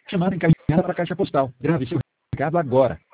chamada encaminhada para a caixa postal. Grave seu recado agora.